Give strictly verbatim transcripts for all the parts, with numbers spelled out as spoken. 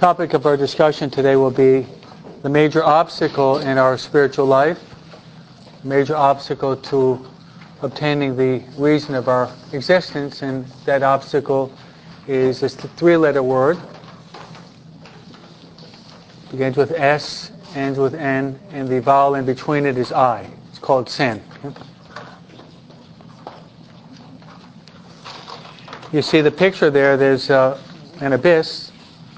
topic of our discussion today will be the major obstacle in our spiritual life, the major obstacle to obtaining the reason of our existence, and that obstacle is this three-letter word. Begins with S, ends with N, and the vowel in between it is I. It's called sin. You see the picture there, there's uh, an abyss.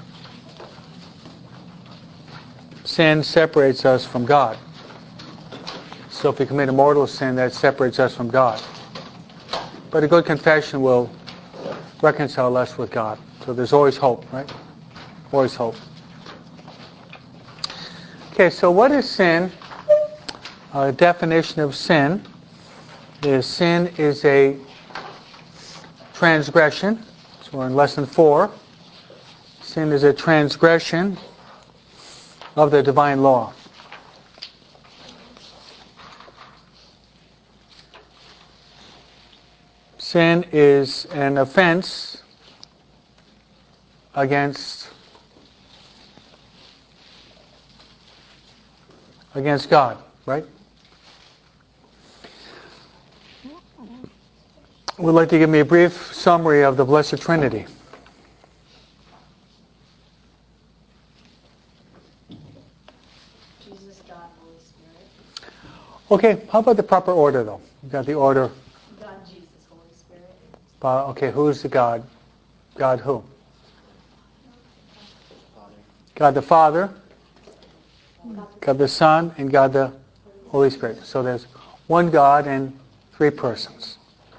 Sin separates us from God. So if we commit a mortal sin, that separates us from God. But a good confession will reconcile us with God. So there's always hope, right? Always hope. Okay, so what is sin? A definition of sin is sin is a transgression. So we're in lesson four. Sin is a transgression of the divine law. Sin is an offense against against God, right? Would like to give me a brief summary of the Blessed Trinity. Jesus, God, Holy Spirit. Okay, how about the proper order, though? You got the order. God, Jesus, Holy Spirit. Uh, okay, who's the God? God who? Father. God the Father, God the Son, and God the Holy Spirit. So there's one God and three persons.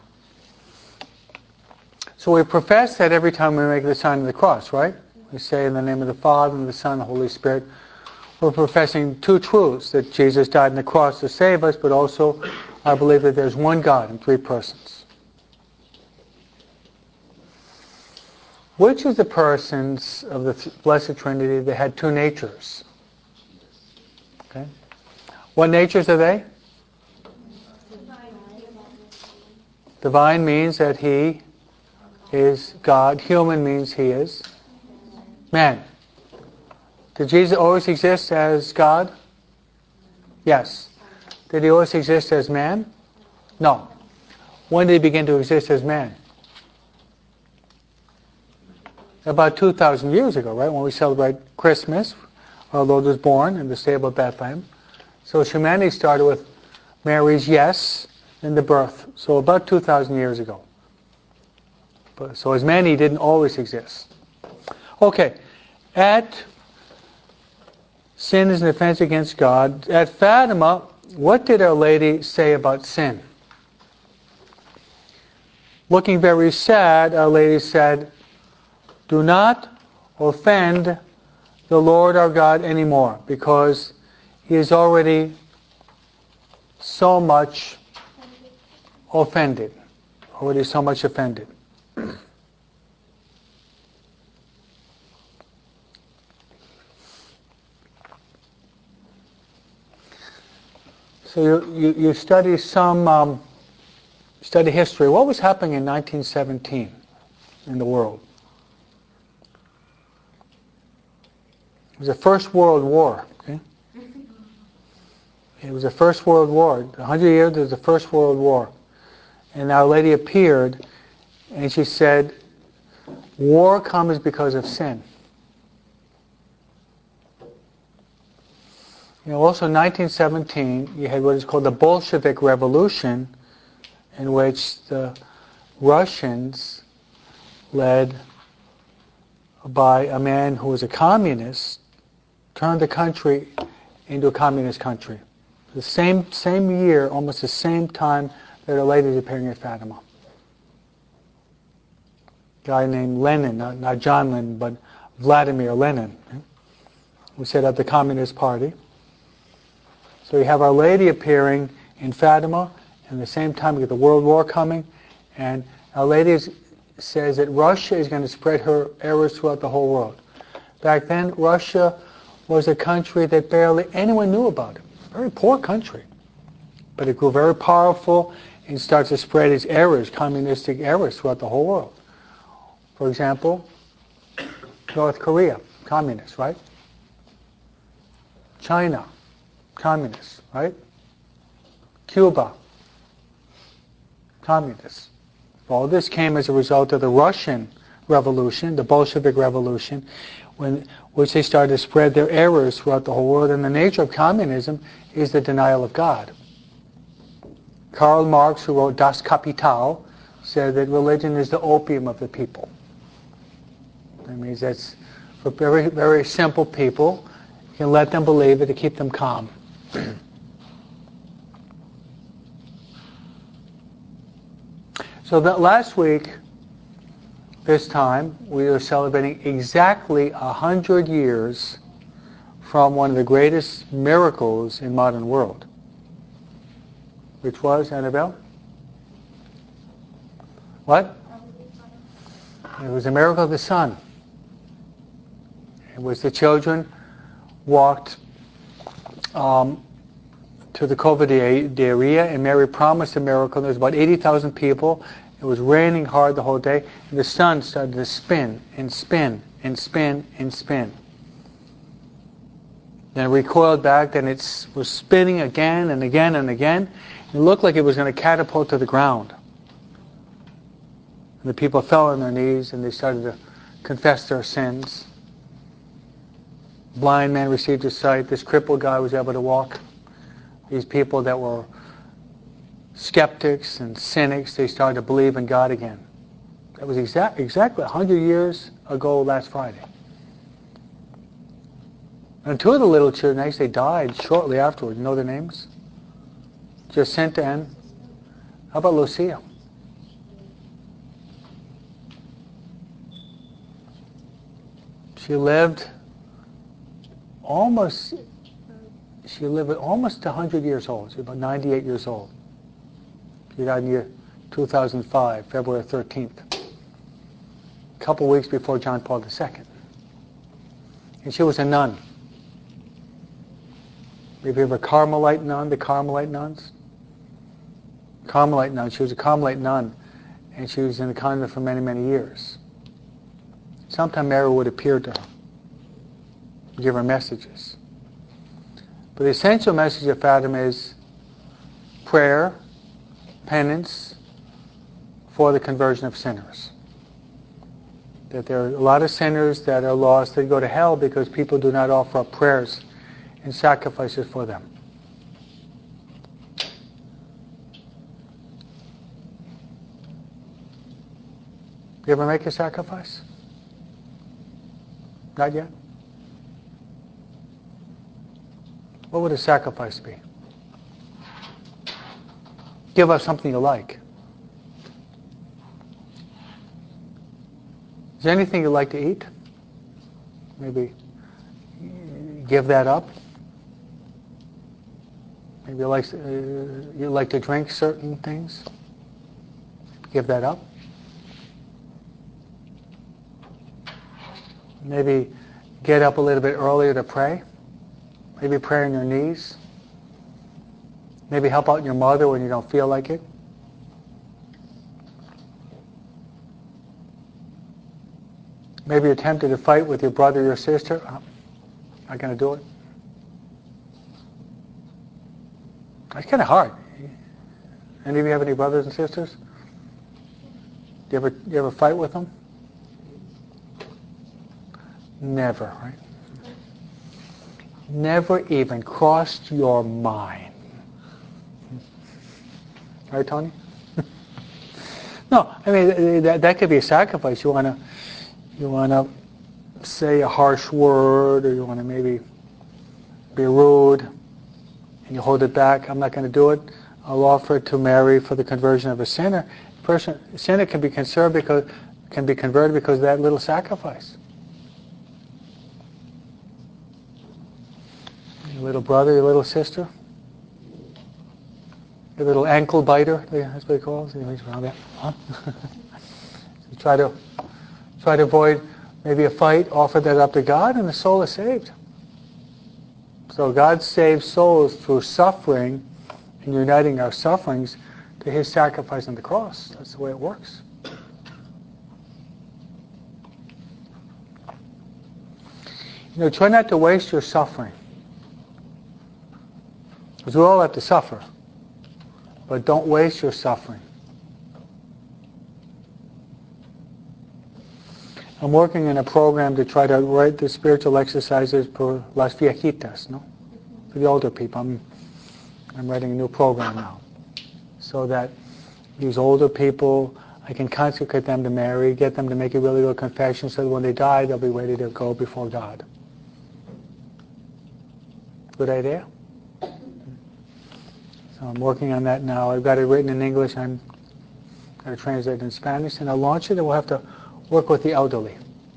So we profess that every time we make the sign of the cross, right? We say in the name of the Father, and the Son, and the Holy Spirit. We're professing two truths, that Jesus died on the cross to save us, but also I believe that there's one God and three persons. Which of the persons of the Blessed Trinity that had two natures? Okay. What natures are they? Divine means that he is God. Human means he is man. Did Jesus always exist as God? Yes. Did he always exist as man? No. When did he begin to exist as man? About two thousand years ago, right? When we celebrate Christmas, our Lord was born in the stable of Bethlehem. So humanity started with Mary's yes in the birth. So about two thousand years ago. But, so as man, he didn't always exist. Okay. At sin is an offense against God. At Fatima, what did Our Lady say about sin? Looking very sad, Our Lady said, "Do not offend the Lord our God anymore, because he is already so much offended." Already so much offended. So you, you, you study some, um, study history. What was happening in nineteen seventeen in the world? It was the First World War. Okay? It was the First World War. A hundred years, there was the First World War. And Our Lady appeared, and she said, war comes because of sin. You know, also in nineteen seventeen, you had what is called the Bolshevik Revolution, in which the Russians, led by a man who was a communist, turned the country into a communist country. The same same year, almost the same time that Our Lady is appearing at Fatima. A guy named Lenin, not, not John Lennon, but Vladimir Lenin, who set up the Communist Party. So you have Our Lady appearing in Fatima, and at the same time you get the World War coming, and Our Lady is, says that Russia is going to spread her errors throughout the whole world. Back then, Russia was a country that barely anyone knew about it. A very poor country. But it grew very powerful and starts to spread its errors, communistic errors, throughout the whole world. For example, North Korea. Communists, right? China, communists, right? Cuba, communists. All this came as a result of the Russian Revolution, the Bolshevik Revolution, when, which they started to spread their errors throughout the whole world. And the nature of communism is the denial of God. Karl Marx, who wrote Das Kapital, said that religion is the opium of the people. That means that's for very, very simple people. You can let them believe it to keep them calm. So that last week, this time, we are celebrating exactly a hundred years from one of the greatest miracles in modern world. Which was, Annabelle? What? It was the miracle of the sun. It was the children walked um, to the Cova de Iria, and Mary promised a miracle. There was about eighty thousand people. It was raining hard the whole day, and the sun started to spin and spin and spin and spin. Then it recoiled back, then it was spinning again and again and again. It looked like it was going to catapult to the ground. And the people fell on their knees and they started to confess their sins. Blind man received his sight. This crippled guy was able to walk. These people that were skeptics and cynics, they started to believe in God again. That was exact, exactly one hundred years ago last Friday. And two of the little children, actually, they died shortly afterwards. You know their names? Jacinta and... How about Lucia? She lived almost... She lived almost one hundred years old. She was about ninety-eight years old. She died in the year two thousand five, February thirteenth. A couple weeks before John Paul the Second. And she was a nun. Maybe of a Carmelite nun, the Carmelite nuns? Carmelite nun. She was a Carmelite nun, and she was in the convent for many, many years. Sometime Mary would appear to her, give her messages. But the essential message of Fatima is prayer, penance for the conversion of sinners. That there are a lot of sinners that are lost that go to hell because people do not offer up prayers and sacrifices for them. You ever make a sacrifice? Not yet? What would a sacrifice be? Give up something you like. Is there anything you like to eat? Maybe give that up. Maybe you like, uh, you like to drink certain things. Give that up. Maybe get up a little bit earlier to pray. Maybe pray on your knees. Maybe help out your mother when you don't feel like it. Maybe you're tempted to fight with your brother or your sister. I'm not going to do it. It's kind of hard. Any of you have any brothers and sisters? Do you ever, do you ever fight with them? Never, right? Never even crossed your mind. Right, Tony? No, I mean, that, that could be a sacrifice. You want to you want to say a harsh word, or you want to maybe be rude, and you hold it back. I'm not going to do it. I'll offer it to Mary for the conversion of a sinner. A person, a sinner can be conserved because can be converted because of that little sacrifice. Your little brother, your little sister, your little ankle biter. That's what he calls it. He's around there. Huh? So try to try to avoid maybe a fight. Offer that up to God, and the soul is saved. So God saves souls through suffering and uniting our sufferings to His sacrifice on the cross. That's the way it works. You know, try not to waste your suffering. Because we all have to suffer. But don't waste your suffering. I'm working in a program to try to write the spiritual exercises for las viejitas, no? For the older people. I'm, I'm writing a new program now. So that these older people, I can consecrate them to Mary, get them to make a really good confession so that when they die, they'll be ready to go before God. Good idea? So I'm working on that now. I've got it written in English. I'm going to translate it in Spanish, and I'll launch it, and we'll have to work with the elderly.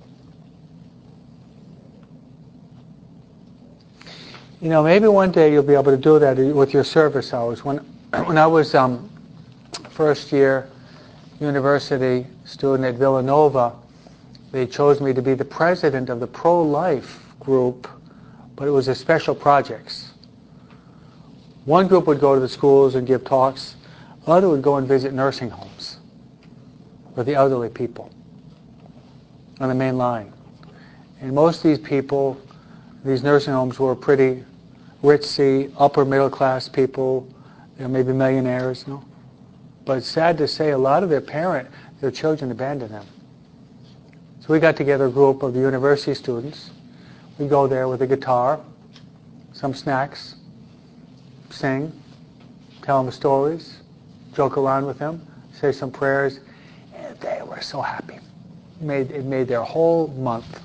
You know, maybe one day you'll be able to do that with your service hours. When, when I was um, first year university student at Villanova, they chose me to be the president of the pro-life group, but it was a special projects. One group would go to the schools and give talks. The other would go and visit nursing homes for the elderly people on the main line. And most of these people, these nursing homes were pretty ritzy, upper middle class people, you know, maybe millionaires, you know. But it's sad to say a lot of their parent, their children abandoned them. So we got together a group of the university students. We go there with a guitar, some snacks, sing, tell them stories, joke around with them, say some prayers, and they were so happy. It made, it made their whole month.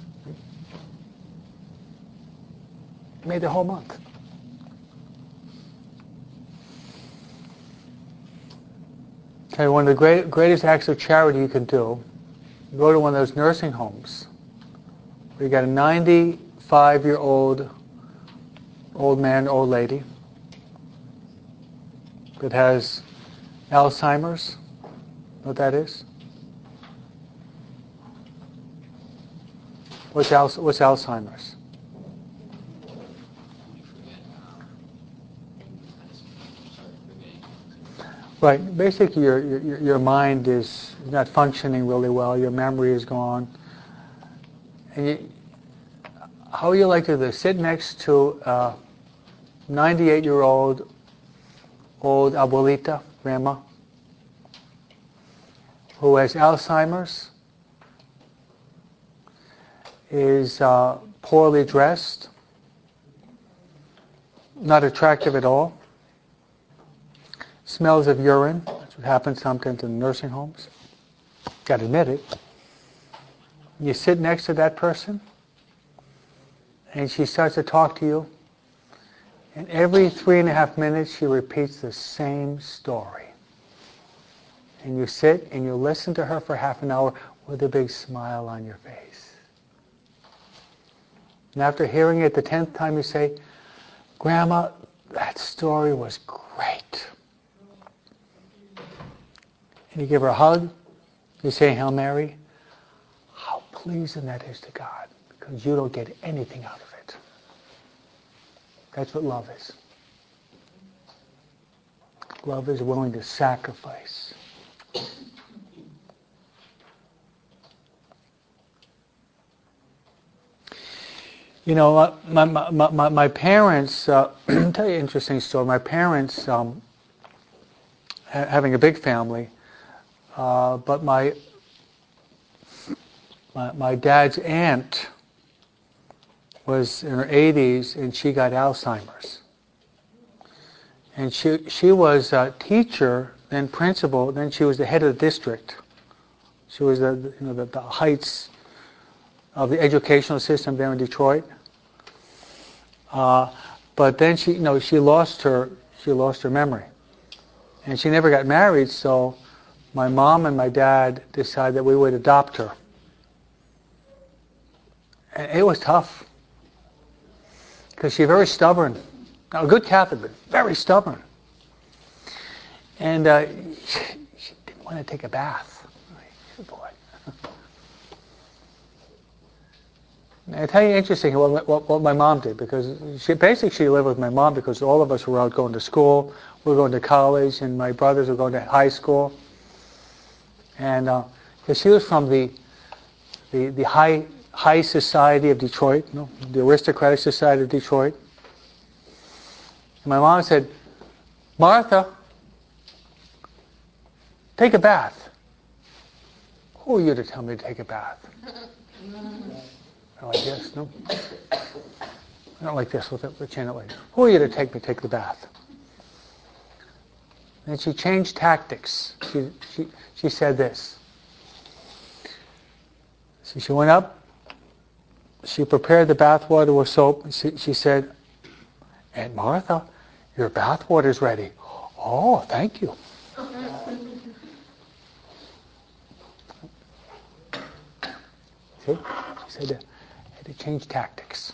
It made their whole month. Okay, one of the great, greatest acts of charity you can do, go to one of those nursing homes where you got a ninety-five-year-old old man, old lady that has Alzheimer's. Know what that is? What's, Al- what's Alzheimer's? Right. Basically, your, your your mind is not functioning really well. Your memory is gone. And you, how you like to sit next to a ninety-eight-year-old old abuelita, grandma, who has Alzheimer's, is uh, poorly dressed, not attractive at all, smells of urine. That's what happens sometimes in nursing homes. Got to admit it. You sit next to that person, and she starts to talk to you, and every three and a half minutes she repeats the same story. And you sit and you listen to her for half an hour with a big smile on your face. And after hearing it the tenth time, you say, "Grandma, that story was great." And you give her a hug. You say Hail Mary. How pleasing that is to God, because you don't get anything out of it. That's what love is. Love is willing to sacrifice. You know, uh, my, my, my, my parents, uh, I'll tell you an interesting story. My parents, um, ha- having a big family, uh, but my, my my dad's aunt was in her eighties and she got Alzheimer's. And she she was a teacher, then principal, then she was the head of the district. She was the you know the, the heights of the educational system there in Detroit. Uh, but then she, you know, she lost her, she lost her memory, and she never got married. So my mom and my dad decided that we would adopt her. And it was tough because she's very stubborn. Now, a good Catholic, but very stubborn. And uh, she, she didn't want to take a bath. Boy. I tell you interesting what, what, what my mom did, because she basically she lived with my mom because all of us were out going to school, we were going to college, and my brothers were going to high school. And uh, because she was from the the, the high high society of Detroit, you know, the aristocratic society of Detroit. And my mom said, Martha, take a bath. Who are you to tell me to take a bath? I like this, no? I don't like this, we'll, we'll chant it later. Who are you to take me take the bath? And she changed tactics. She, she, she said this. So she went up, she prepared the bath water with soap, and she, she said, Aunt Martha, your bath water's ready. Oh, thank you. See? She said that had to change tactics.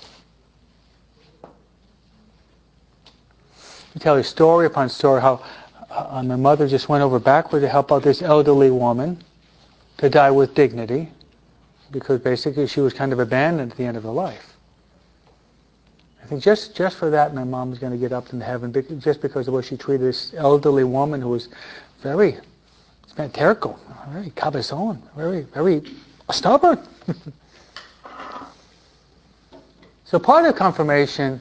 I tell you story upon story how uh, my mother just went over backward to help out this elderly woman to die with dignity, because basically she was kind of abandoned at the end of her life. I think just, just for that, my mom was going to get up into heaven, just because of the way she treated this elderly woman who was very terrible, very cabezon, very, very stubborn. So part of confirmation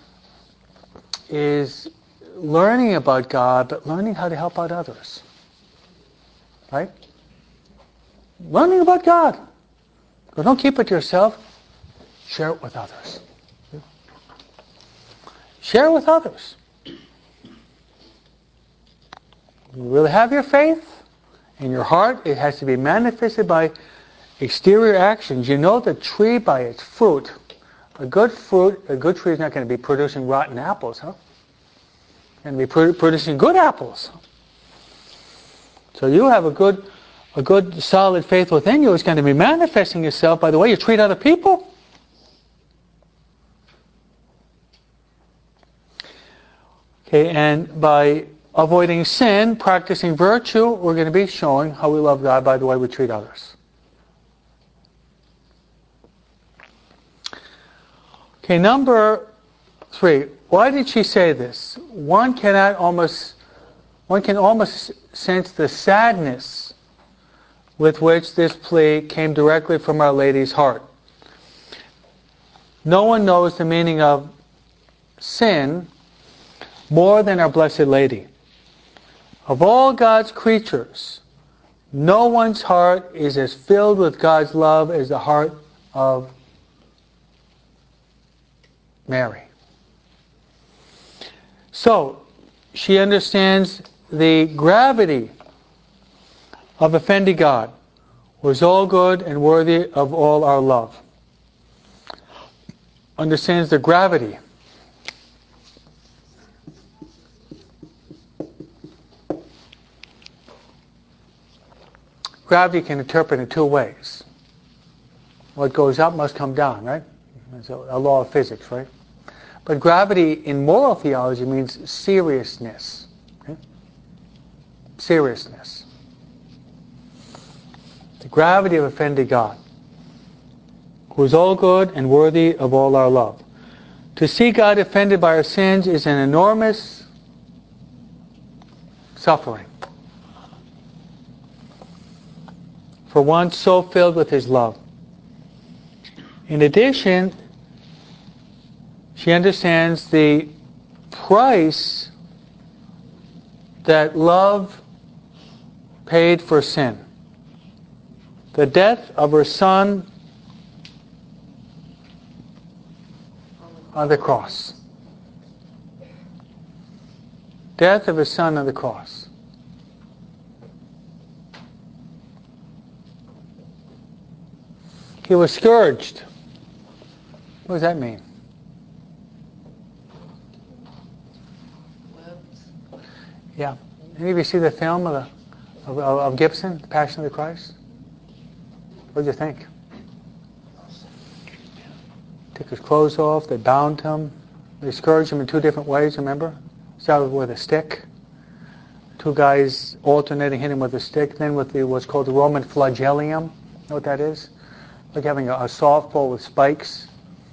is learning about God, but learning how to help out others. Right? Learning about God. But don't keep it to yourself. Share it with others. Share it with others. You really have your faith in your heart. It has to be manifested by exterior actions. You know the tree by its fruit. A good fruit, a good tree is not going to be producing rotten apples, huh? It's going to be pro- producing good apples. So you have a good, a good solid faith within you. It's going to be manifesting itself by the way you treat other people. Okay, and by avoiding sin, practicing virtue, we're going to be showing how we love God by the way we treat others. Okay, number three. Why did she say this? One cannot almost, one can almost sense the sadness with which this plea came directly from Our Lady's heart. No one knows the meaning of sin more than Our Blessed Lady. Of all God's creatures, no one's heart is as filled with God's love as the heart of Mary. So, she understands the gravity of offending God, who is all good and worthy of all our love. Understands the gravity. Gravity can interpret in two ways. What goes up must come down, right? It's a, a law of physics, right? But gravity in moral theology means seriousness. Okay? Seriousness. The gravity of offending God, who is all good and worthy of all our love. To see God offended by our sins is an enormous suffering for one so filled with His love. In addition, she understands the price that love paid for sin. The death of her Son on the cross. Death of His Son on the cross. He was scourged. What does that mean? Yeah. Any of you see the film of, the, of, of Gibson, The Passion of the Christ? What did you think? Took his clothes off, they bound him, they scourged him in two different ways, remember? Started with a stick. Two guys alternating hitting him with a stick, then with the what's called the Roman flagellum. You know what that is? Like having a, a softball with spikes,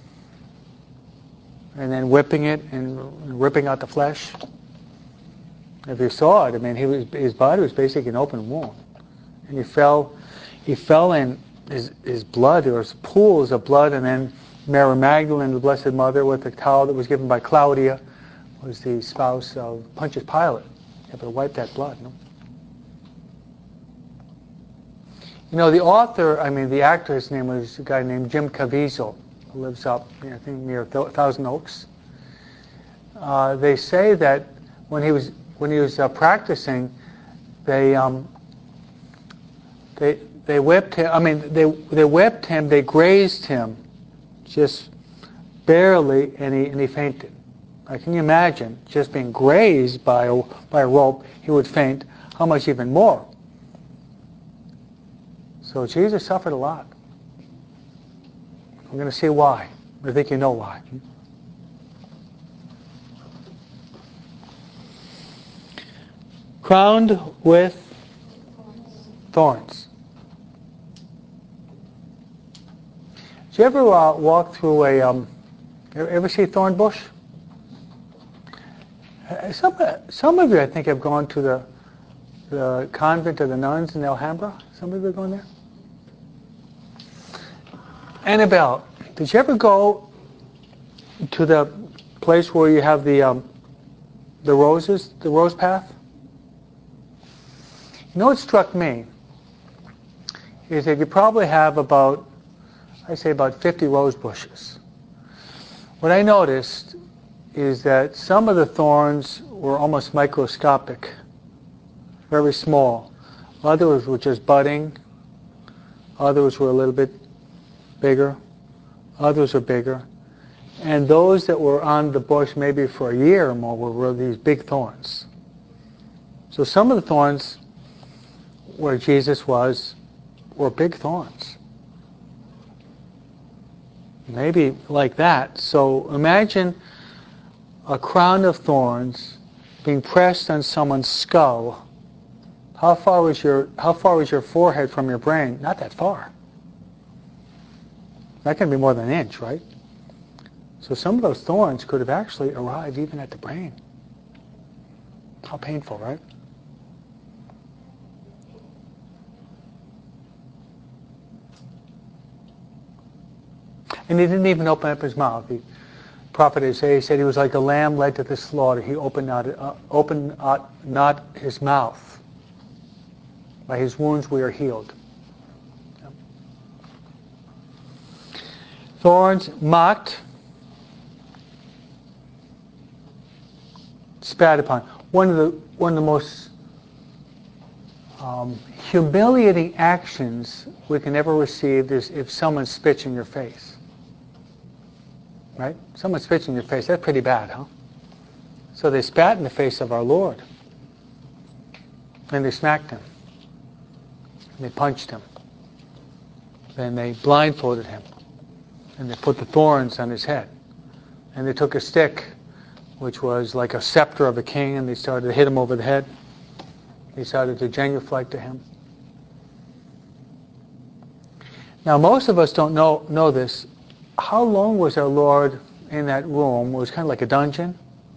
and then whipping it and ripping out the flesh. If you saw it, I mean, he was, his body was basically an open wound, and he fell, he fell in his, his blood. There was pools of blood, and then Mary Magdalene, the Blessed Mother, with the towel that was given by Claudia, was the spouse of Pontius Pilate, able to wipe that blood. No? You know, the author, I mean, the actor, his name was a guy named Jim Caviezel, who lives up, you know, I think, near Thousand Oaks. Uh, they say that when he was when he was uh, practicing, they um, they they whipped him. I mean, they they whipped him. They grazed him, just barely, and he and he fainted. Now, can you imagine just being grazed by a by a rope? He would faint. How much even more? So Jesus suffered a lot. We're going to see why. I think you know why. Crowned with thorns. Did you ever uh, walk through a, um, ever, ever see a thorn bush? Uh, Some, some of you, I think, have gone to the, the convent of the nuns in Alhambra. Some of you have gone there? Annabelle, did you ever go to the place where you have the um, the roses, the rose path? You know what struck me is that you probably have about, I say about fifty rose bushes. What I noticed is that some of the thorns were almost microscopic, very small. Others were just budding. Others were a little bit bigger. Others were bigger. And those that were on the bush maybe for a year or more were, were these big thorns. So some of the thorns where Jesus was were big thorns. Maybe like that. So imagine a crown of thorns being pressed on someone's skull. How far was your how far was your forehead from your brain? Not that far. That can be more than an inch, right? So some of those thorns could have actually arrived even at the brain. How painful, right? And he didn't even open up his mouth. The prophet Isaiah said he was like a lamb led to the slaughter. He opened not, uh, opened not, not his mouth. By his wounds we are healed. Thorns mocked, spat upon. One of the one of the most um, humiliating actions we can ever receive is if someone spits in your face. Right? Someone spits in your face. That's pretty bad, huh? So they spat in the face of our Lord. And they smacked him. And they punched him. Then they blindfolded him. And they put the thorns on his head. And they took a stick, which was like a scepter of a king, and they started to hit him over the head. They started to genuflect to him. Now, most of us don't know know this. How long was our Lord in that room? It was kind of like a dungeon.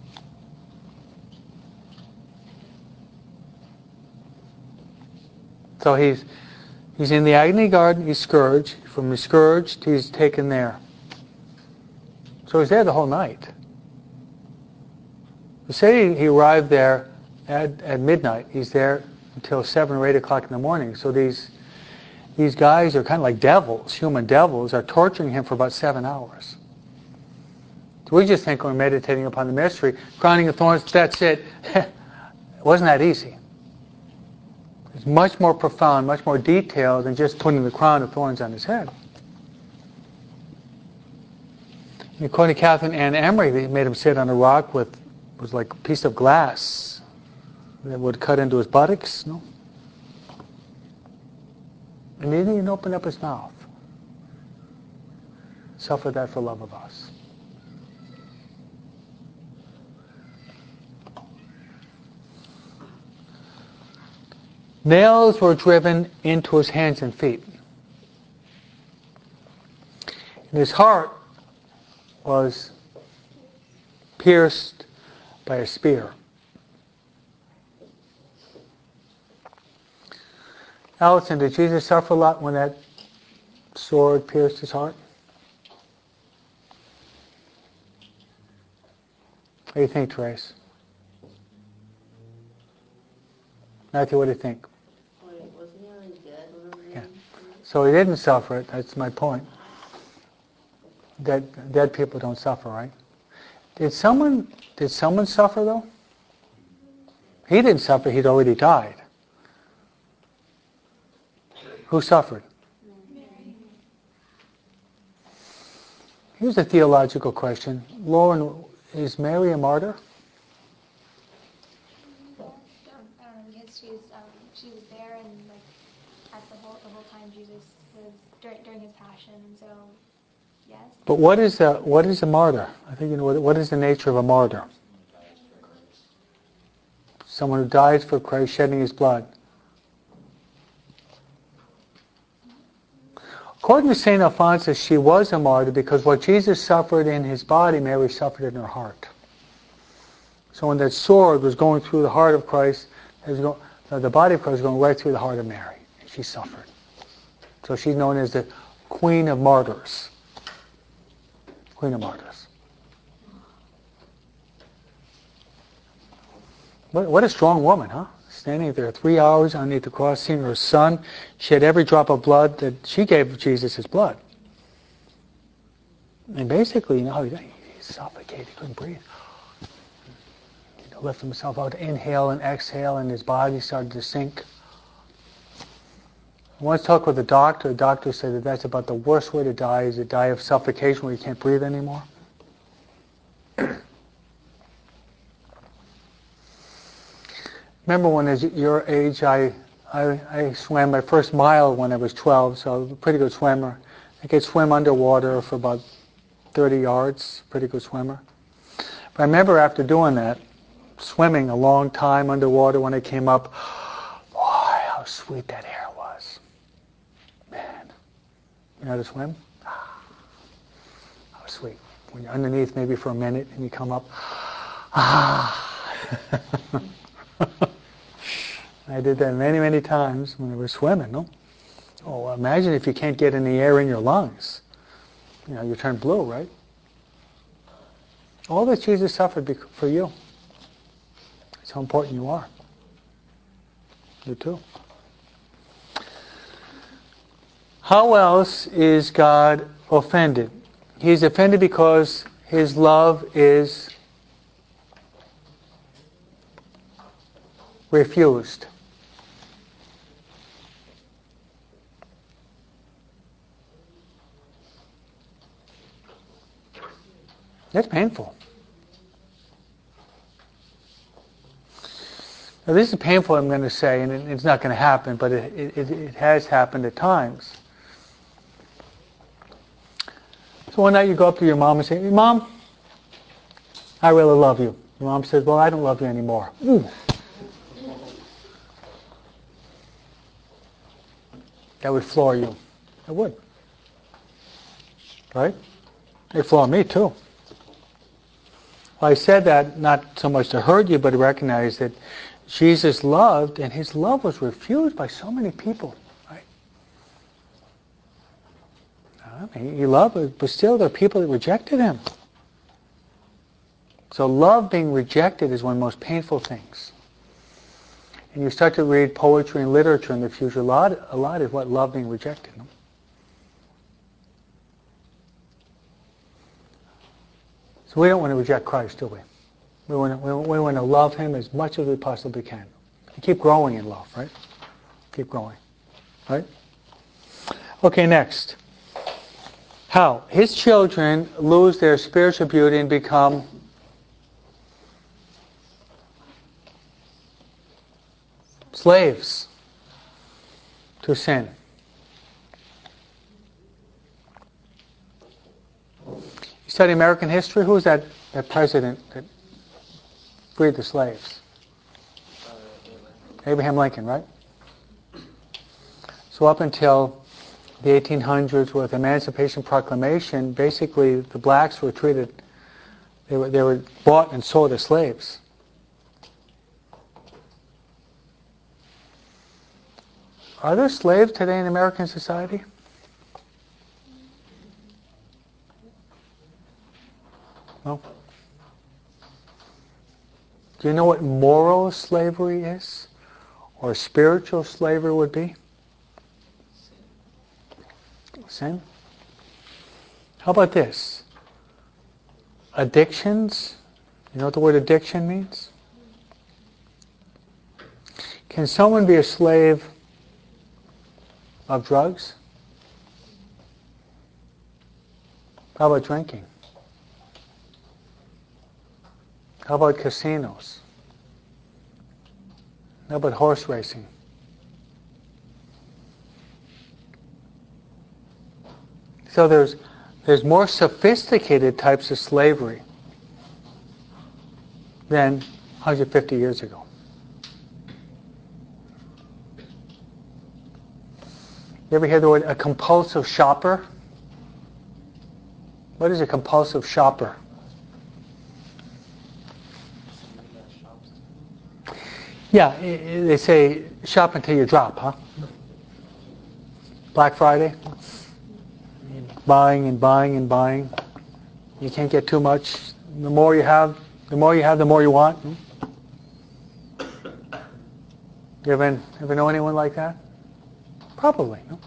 So he's he's in the agony garden. He's scourged. From the scourged, he's taken there. So he's there the whole night. Say he arrived there at, at midnight. He's there until seven or eight o'clock in the morning. So these these guys are kind of like devils, human devils, are torturing him for about seven hours. So we just think we're meditating upon the mystery, crowning of thorns. That's it. It wasn't that easy. It's much more profound, much more detailed than just putting the crown of thorns on his head. And according to Catherine Ann Emery, they made him sit on a rock with was like a piece of glass that would cut into his buttocks. No. And he didn't even open up his mouth. Suffered that for love of us. Nails were driven into his hands and feet. And his heart was pierced by a spear. Allison, did Jesus suffer a lot when that sword pierced his heart? What do you think, Therese? Matthew, what do you think? Wait, wasn't he already dead whenever he Yeah. did So he didn't suffer it. That's my point. Dead, dead people don't suffer, right? Did someone, did someone suffer, though? He didn't suffer. He'd already died. Who suffered? Here's a theological question. Lauren, is Mary a martyr? I don't, I don't know because she was um, she was there and like at the whole the whole time Jesus was during during his passion, and so yes. But what is a what is a martyr? I think you know what, what is the nature of a martyr? Someone who dies for Christ, shedding his blood. According to Saint Alphonsus, she was a martyr because what Jesus suffered in his body, Mary suffered in her heart. So when that sword was going through the heart of Christ, it was going, the body of Christ was going right through the heart of Mary, and she suffered. So she's known as the Queen of Martyrs. Queen of Martyrs. What, what a strong woman, huh? Standing there three hours underneath the cross, seeing her son shed every drop of blood that she gave Jesus his blood. And basically, you know, he, he suffocated, he couldn't breathe. You know, lift himself out, inhale and exhale, and his body started to sink. I once talked with a doctor. The doctor said that that's about the worst way to die, is to die of suffocation where you can't breathe anymore. Remember when, at your age, I, I I swam my first mile when I was twelve, so I was a pretty good swimmer. I could swim underwater for about thirty yards, pretty good swimmer. But I remember after doing that, swimming a long time underwater, when I came up, boy, how sweet that air was. Man, you know how to swim? Ah, how sweet. When you're underneath maybe for a minute and you come up, ah. I did that many, many times when I was swimming. No? Oh, imagine if you can't get any air in your lungs. You know, you turn blue, right? All that Jesus suffered for you. That's how important you are. You too. How else is God offended? He's offended because his love is refused. That's painful. Now, this is painful, I'm going to say, and it's not going to happen, but it, it, it has happened at times. So one night you go up to your mom and say, Mom, I really love you. Your mom says, well, I don't love you anymore. Ooh. That would floor you. It would. Right? It would floor me too. Well, I said that not so much to hurt you, but to recognize that Jesus loved, and his love was refused by so many people. Right? I mean, he loved, but still there are people that rejected him. So love being rejected is one of the most painful things. And you start to read poetry and literature in the future, a lot, a lot is what love being rejected. No? So we don't want to reject Christ, do we? We want to, we, we want to love him as much as we possibly can. And keep growing in love, right? Keep growing, right? Okay, next. How? His children lose their spiritual beauty and become slaves to sin. You study American history? Who was that, that president that freed the slaves? Abraham Lincoln, right? So up until the eighteen hundreds with Emancipation Proclamation, basically the blacks were treated, they were, they were bought and sold as slaves. Are there slaves today in American society? No? Do you know what moral slavery is? Or spiritual slavery would be? Sin. How about this? Addictions. You know what the word addiction means? Can someone be a slave of drugs? How about drinking? How about casinos? How about horse racing? So there's there's more sophisticated types of slavery than one hundred fifty years ago. You ever hear the word a compulsive shopper? What is a compulsive shopper? Yeah, i- i- they say shop until you drop, huh? Black Friday? Buying and buying and buying. You can't get too much. The more you have, the more you have, the more you want. You ever, ever know anyone like that? Probably, no?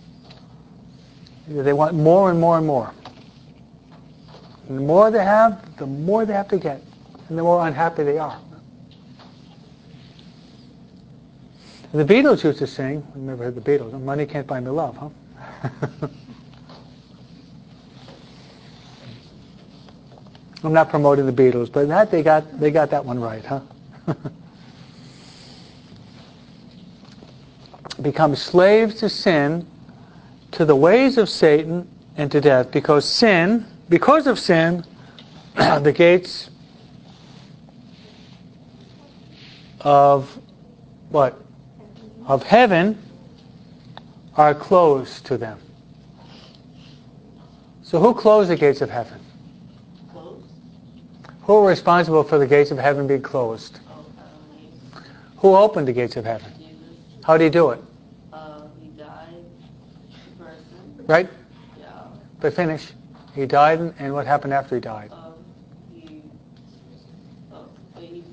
They want more and more and more. And the more they have, the more they have to get. And the more unhappy they are. The Beatles used to sing, I've never heard the Beatles, money can't buy me love, huh? I'm not promoting the Beatles, but that they got they got that one right, huh? Become slaves to sin, to the ways of Satan, and to death. Because sin, because of sin, the gates of what? Of heaven are closed to them. So who closed the gates of heaven? Closed? Who are responsible for the gates of heaven being closed? Oh, um, Who opened the gates of heaven? Jesus. How did he do it? Uh, he died in person. Right? Yeah. But finish. He died, and, and what happened after he died? Um, he, oh, he,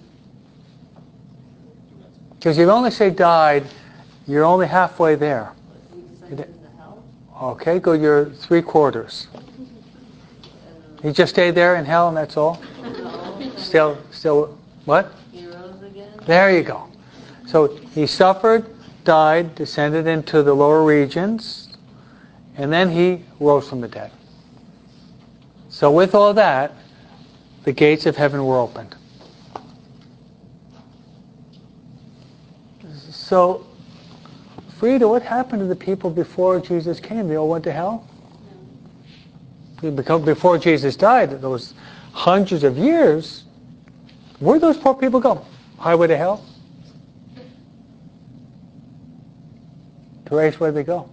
Because you only say died, you're only halfway there. he descended into hell. Okay, go your three quarters. And, He just stayed there in hell and that's all? no, Still, still, what? he rose again. There you go. So he suffered, died, descended into the lower regions, and then he rose from the dead. So with all that, the gates of heaven were opened. So, Frida, what happened to the people before Jesus came? They all went to hell? Because before Jesus died, those hundreds of years, where'd those poor people go? Highway to hell? Therese, where'd they go?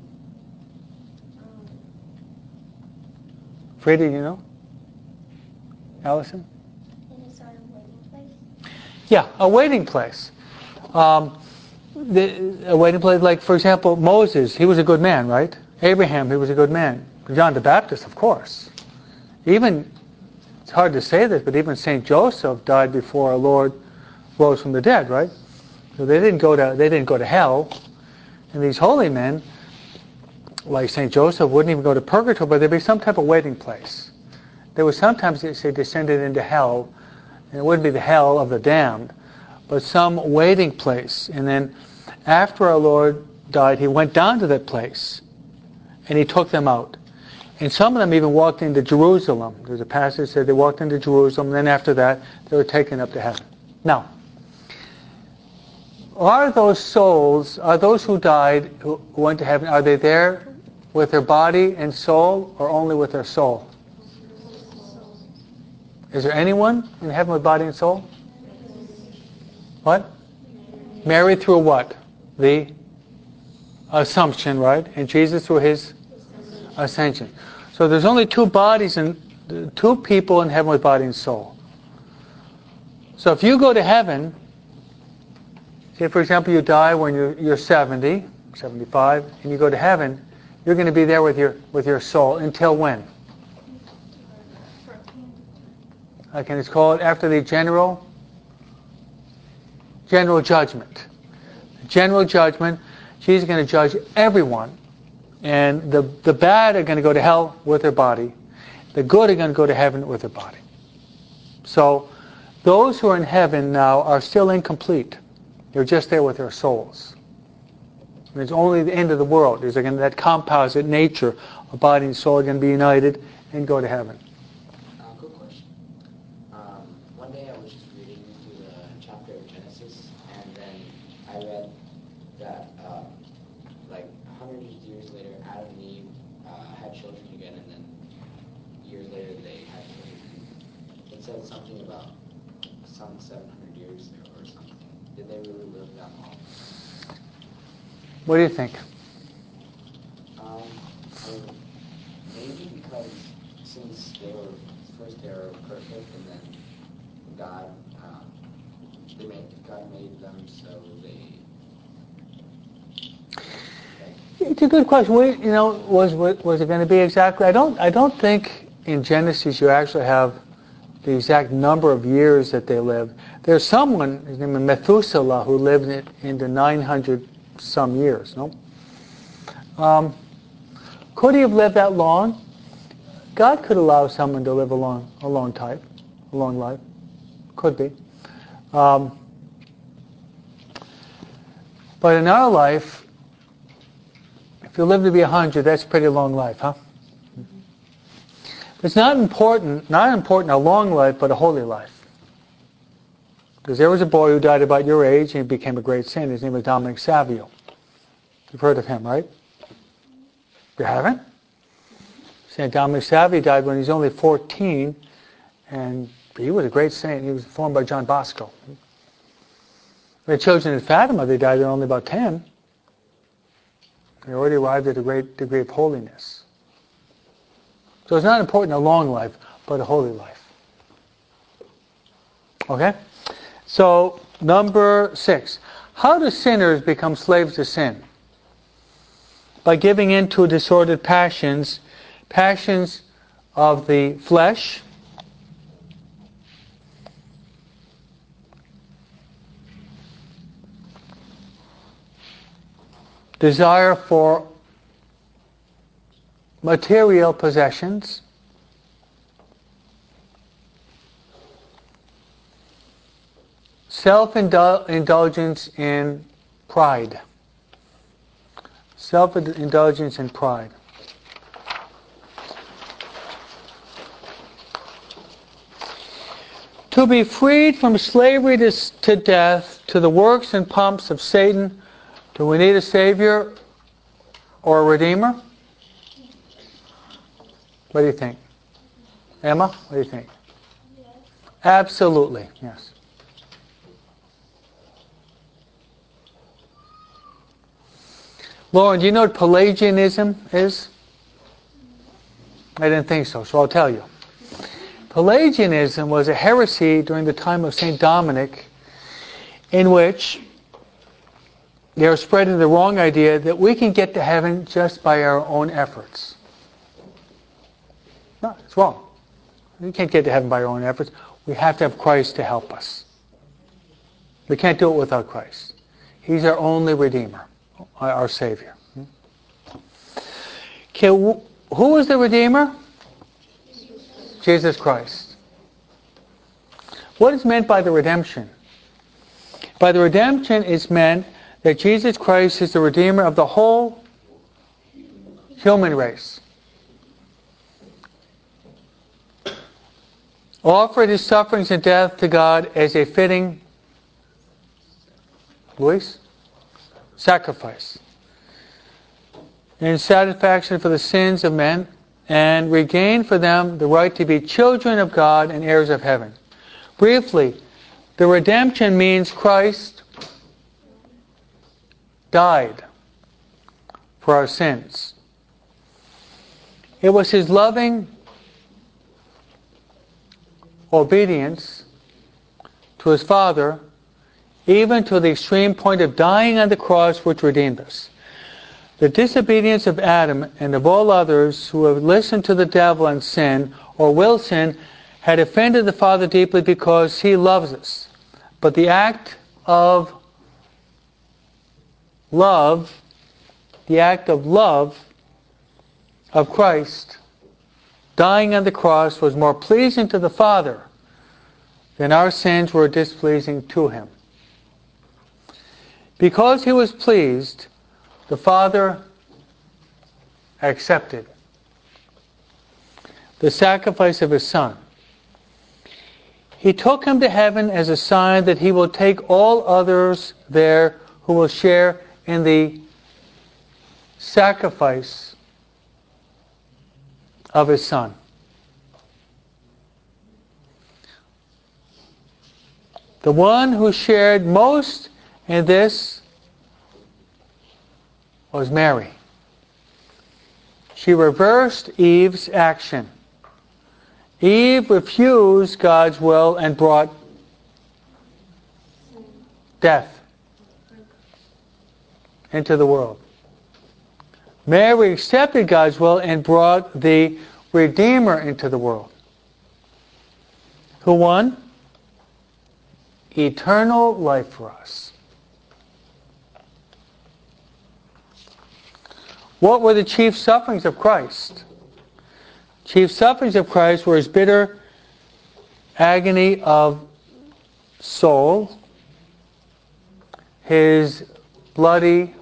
Frida, you know? Allison? In a sort of waiting place. Yeah, a waiting place. Um, the, a waiting place, like, for example, Moses, he was a good man, right? Abraham, he was a good man. John the Baptist, of course. Even, it's hard to say this, but even Saint Joseph died before our Lord rose from the dead, right? So they didn't go to they didn't go to hell. And these holy men, like Saint Joseph, wouldn't even go to purgatory, but there'd be some type of waiting place. There was sometimes they say descended into hell, and it wouldn't be the hell of the damned, but some waiting place. And then after our Lord died, he went down to that place, and he took them out. And some of them even walked into Jerusalem. There's a passage that said they walked into Jerusalem, and then after that, they were taken up to heaven. Now, are those souls, are those who died, who went to heaven, are they there with their body and soul, or only with their soul? Is there anyone in heaven with body and soul? What? Mary through what? The Assumption, right? And Jesus through his Ascension. So there's only two bodies and two people in heaven with body and soul. So if you go to heaven, say for example you die when you're, you're seventy, seventy-five, and you go to heaven, you're going to be there with your with your soul until when? Like, and it's called after the general, general judgment. General judgment. Jesus is going to judge everyone. And the, the bad are going to go to hell with their body. The good are going to go to heaven with their body. So those who are in heaven now are still incomplete. They're just there with their souls. And it's only the end of the world. There's again that composite nature of body and soul are going to be united and go to heaven. Uh, good question. Um, one day I was just reading through the chapter of Genesis, and then I read that uh, like hundreds of years later, Adam and Eve uh, had children again, and then years later they had children. It said something about some seven hundred years or something. Did they really live that long? What do you think? Um, I mean, maybe because since they were first they were perfect, and then God, um, they made God made them so they. It's a good question. We, you know, was was it going to be exactly? I don't. I don't think in Genesis you actually have the exact number of years that they lived. There's someone, his name is Methuselah, who lived in, into nine hundred some years. No. Um, could he have lived that long? God could allow someone to live a long, a long time, a long life. Could be. Um, but in our life, if you live to be a hundred, that's a pretty long life, huh? It's not important, not important a long life, but a holy life. Because there was a boy who died about your age and he became a great saint. His name was Dominic Savio. You've heard of him, right? You haven't? Saint Dominic Savio died when he was only fourteen, and he was a great saint. He was formed by John Bosco. The children at Fatima, they died at only about ten. They already arrived at a great degree of holiness. So it's not important a long life, but a holy life. Okay? So, number six. How do sinners become slaves to sin? By giving in to disordered passions, passions of the flesh, desire for material possessions, self-indulgence in pride. Self-indulgence in pride. To be freed from slavery to, to death, to the works and pumps of Satan, do we need a Savior or a Redeemer? What do you think? Emma, what do you think? Yes. Absolutely, yes. Lauren, do you know what Pelagianism is? I didn't think so, so I'll tell you. Pelagianism was a heresy during the time of Saint Dominic, in which they were spreading the wrong idea that we can get to heaven just by our own efforts. No, it's wrong. We can't get to heaven by our own efforts. We have to have Christ to help us. We can't do it without Christ. He's our only Redeemer, our Savior. Okay, who is the Redeemer? Jesus Christ. What is meant by the redemption? By the redemption is meant that Jesus Christ is the Redeemer of the whole human race. Offered his sufferings and death to God as a fitting, Luis? Sacrifice. In satisfaction for the sins of men, and regain for them the right to be children of God and heirs of heaven. Briefly, the redemption means Christ died for our sins. It was his loving obedience to his Father, even to the extreme point of dying on the cross, which redeemed us. The disobedience of Adam and of all others who have listened to the devil and sin, or will sin, had offended the Father deeply because he loves us. But the act of love, the act of love of Christ dying on the cross was more pleasing to the Father than our sins were displeasing to him. Because he was pleased, the Father accepted the sacrifice of his Son. He took him to heaven as a sign that he will take all others there who will share in the sacrifice of his Son. The one who shared most in this was Mary. She reversed Eve's action. Eve refused God's will and brought death into the world. Mary accepted God's will and brought the Redeemer into the world. Who won? Eternal life for us. What were the chief sufferings of Christ? Chief sufferings of Christ were his bitter agony of soul, his bloody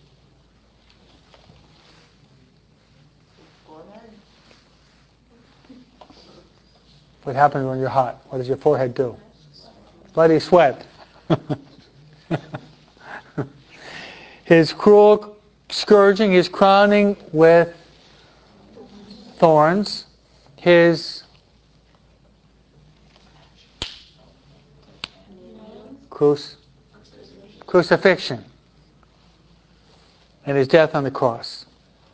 what happens when you're hot? What does your forehead do? Bloody sweat. His cruel scourging, his crowning with thorns, his cruci- crucifixion, and his death on the cross.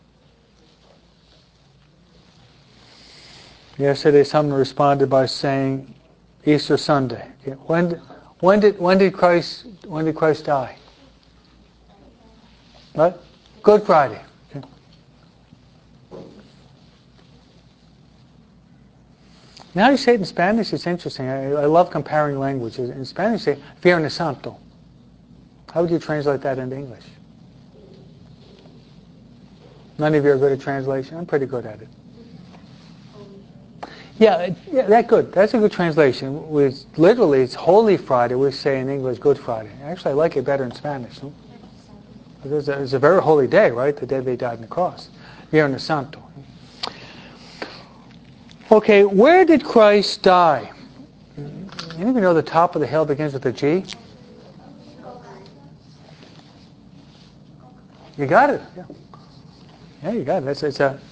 Yesterday someone responded by saying Easter Sunday. Okay. When, when did when did Christ when did Christ die? What? Good Friday. Okay. Now you say it in Spanish, it's interesting. I, I love comparing languages. In Spanish you say Viernes Santo. How would you translate that into English? None of you are good at translation? I'm pretty good at it. Yeah, yeah, that's good. That's a good translation. With literally, it's Holy Friday. We say in English Good Friday. Actually, I like it better in Spanish. No? Because it's a very holy day, right? The day they died on the cross. Viernes Santo. Okay, where did Christ die? Anybody know the top of the hill begins with a G? You got it. Yeah, yeah you got it. It's, it's a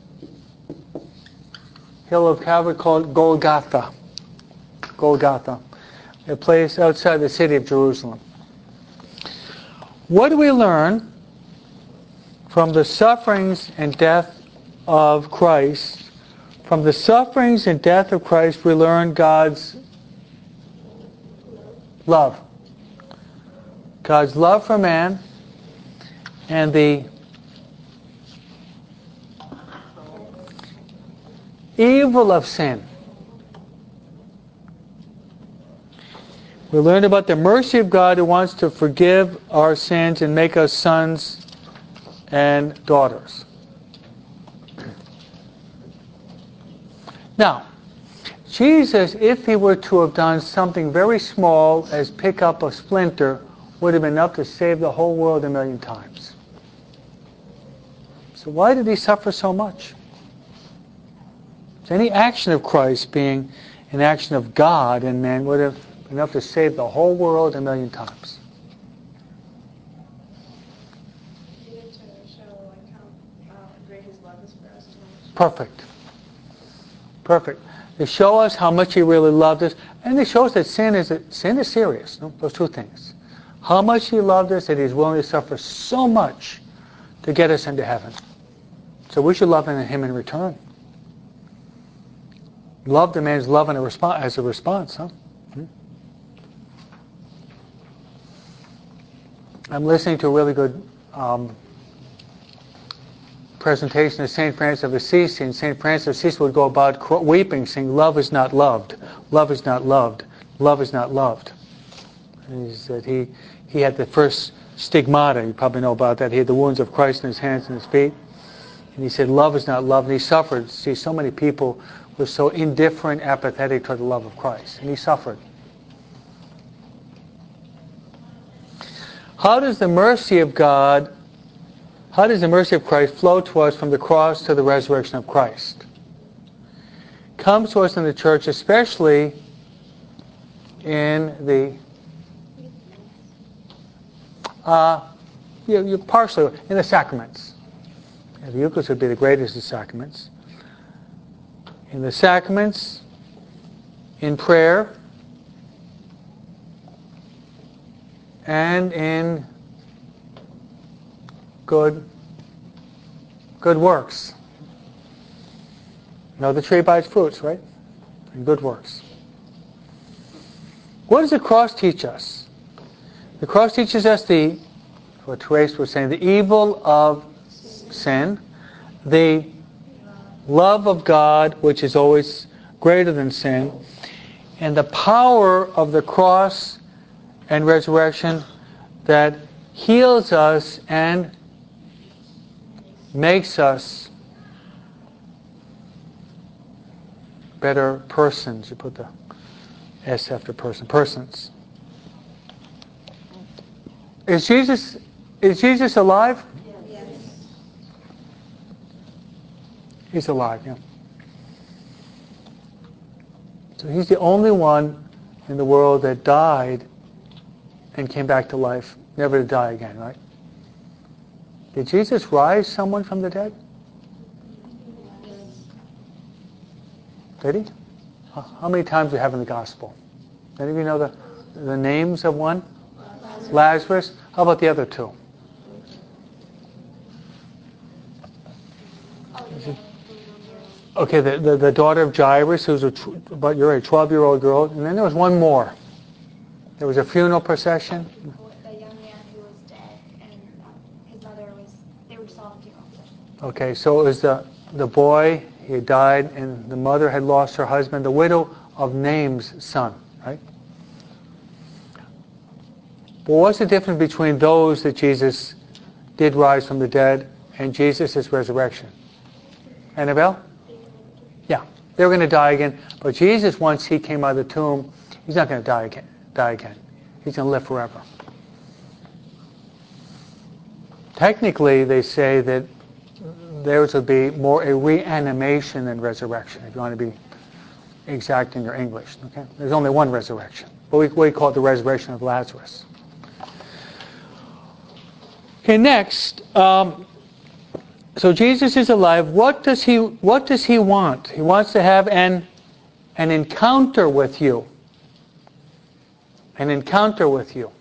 hill of Calvary called Golgotha. Golgotha. A place outside the city of Jerusalem. What do we learn from the sufferings and death of Christ? From the sufferings and death of Christ, we learn God's love. God's love for man and the evil of sin. We learn about the mercy of God who wants to forgive our sins and make us sons and daughters. Now, Jesus, if he were to have done something very small as pick up a splinter, would have been enough to save the whole world a million times. So why did he suffer so much? So any action of Christ being an action of God and man would have been enough to save the whole world a million times. Perfect. Perfect. They show us how much he really loved us, and they show us that sin is sin is serious. No? Those two things. How much he loved us that he's willing to suffer so much to get us into heaven. So we should love him in return. Love demands love in a response, as a response. Huh? Hmm? I'm listening to a really good um, presentation of Saint Francis of Assisi, and Saint Francis of Assisi would go about weeping, saying, "Love is not loved. Love is not loved. Love is not loved." And he said he, he had the first stigmata. You probably know about that. He had the wounds of Christ in his hands and his feet. And he said, "Love is not loved." And he suffered. See, so many people were so indifferent, apathetic toward the love of Christ. And he suffered. How does the mercy of God, how does the mercy of Christ flow to us from the cross to the resurrection of Christ? It comes to us in the church, especially in the, uh, you, you partially, in the sacraments. The Eucharist would be the greatest of sacraments. In the sacraments, in prayer, and in good good works. You know the tree by its fruits, right? And good works. What does the cross teach us? The cross teaches us the, what Therese was saying, the evil of sin, the love of God, which is always greater than sin, and the power of the cross and resurrection that heals us and makes us better persons. You put the S after person. Persons. Is Jesus is Jesus alive? Yes. He's alive, yeah. So he's the only one in the world that died and came back to life, never to die again, right? Did Jesus rise someone from the dead? Did he? How many times do we have in the gospel? Any of you know the, the names of one? Lazarus. Lazarus. How about the other two? Okay, the, the, the daughter of Jairus, who's a tw- about your age, twelve-year-old girl, and then there was one more. There was a funeral procession. The young man who was dead, and his mother was, they were just all in funeral procession. Okay, so it was the, the boy, he had died, and the mother had lost her husband, the widow of Nain's son, right? But what's the difference between those that Jesus did rise from the dead and Jesus' resurrection? Annabelle? Yeah, they were going to die again, but Jesus, once he came out of the tomb, he's not going to die again. Die again. He's going to live forever. Technically, they say that theirs would be more a reanimation than resurrection, if you want to be exact in your English. Okay, there's only one resurrection, but we, we call it the resurrection of Lazarus. Okay, next. Um, so Jesus is alive. What does he? What does he want? He wants to have an an encounter with you. An encounter with you.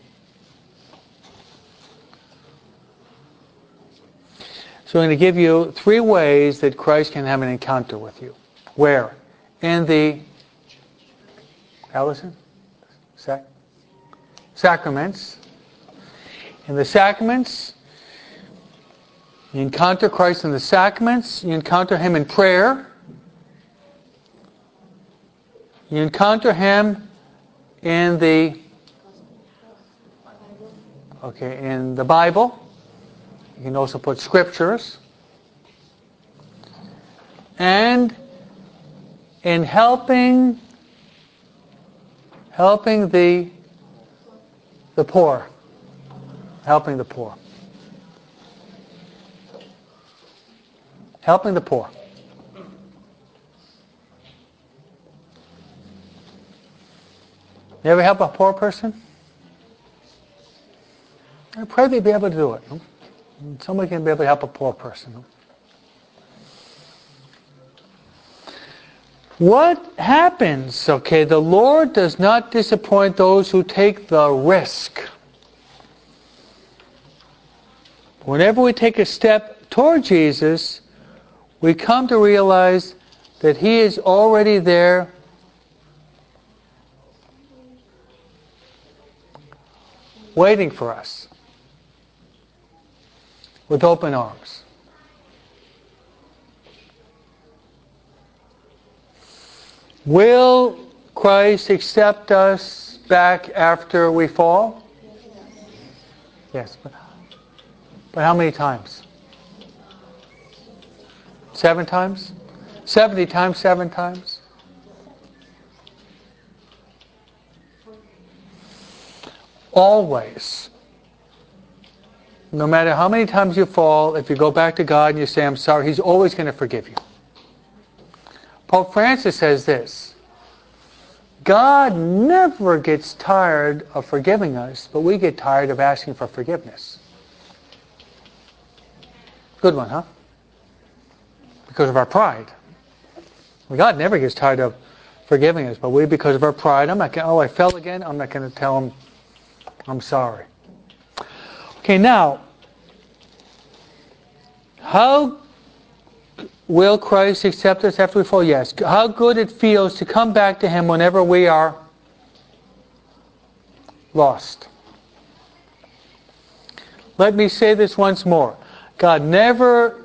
So I'm going to give you three ways that Christ can have an encounter with you. Where? In the Allison? Sac- sacraments. In the sacraments, you encounter Christ in the sacraments. You encounter Him in prayer. You encounter Him in the okay in the Bible. You can also put scriptures. And in helping helping the the poor. Helping the poor. Helping the poor. You ever help a poor person? I pray they'd be able to do it. Somebody can be able to help a poor person. What happens? Okay, the Lord does not disappoint those who take the risk. Whenever we take a step toward Jesus, we come to realize that He is already there waiting for us with open arms. Will Christ accept us back after we fall? Yes. But, but how many times? Seven times? Seventy times, seven times? Always. No matter how many times you fall, if you go back to God and you say, I'm sorry, He's always going to forgive you. Pope Francis says this: God never gets tired of forgiving us, but we get tired of asking for forgiveness. Good one, huh? Because of our pride. God never gets tired of forgiving us, but we, because of our pride, I'm not going, oh, I fell again, I'm not going to tell Him I'm sorry. Okay, now, how will Christ accept us after we fall? Yes. How good it feels to come back to Him whenever we are lost. Let me say this once more. God never...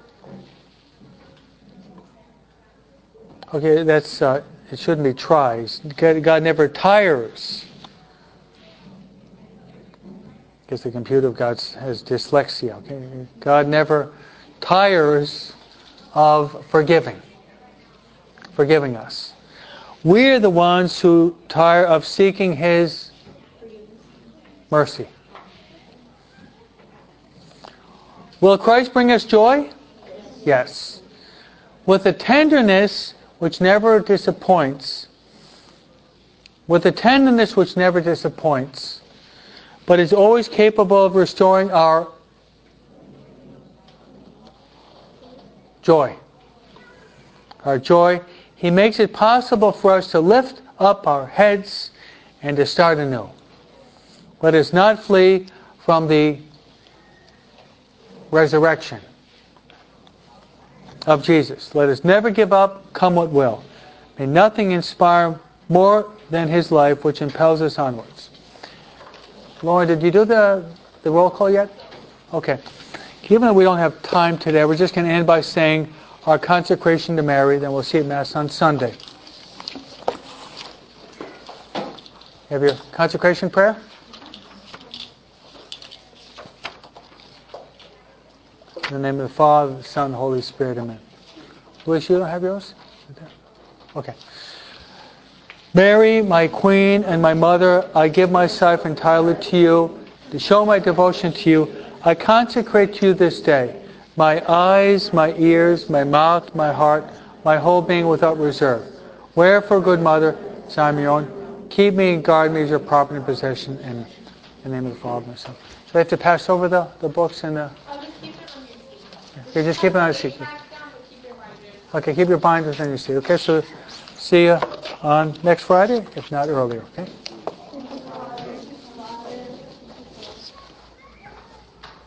Okay, that's... Uh, it shouldn't be tries. God, God never tires. Because the computer of God has dyslexia. Okay? God never tires of forgiving. Forgiving us. We're the ones who tire of seeking His mercy. Will Christ bring us joy? Yes. With a tenderness which never disappoints. With a tenderness which never disappoints, but is always capable of restoring our joy. Our joy. He makes it possible for us to lift up our heads and to start anew. Let us not flee from the resurrection of Jesus. Let us never give up, come what will. May nothing inspire more than His life, which impels us onwards. Lauren, did you do the, the roll call yet? Okay. Given that we don't have time today, we're just going to end by saying our consecration to Mary, then we'll see at Mass on Sunday. You have your consecration prayer? In the name of the Father, the Son, and the Holy Spirit, amen. Luis, you don't have yours? Okay. Mary, my Queen and my Mother, I give myself entirely to you. To show my devotion to you, I consecrate to you this day my eyes, my ears, my mouth, my heart, my whole being without reserve. Wherefore, good Mother, as I am your own, keep me and guard me as your property and possession in the name of the Father and the Son. So I have to pass over the, the books and the... Okay, just keep it on the seat. Okay, keep your binders on your seat. Okay, so see you on next Friday, if not earlier. Okay.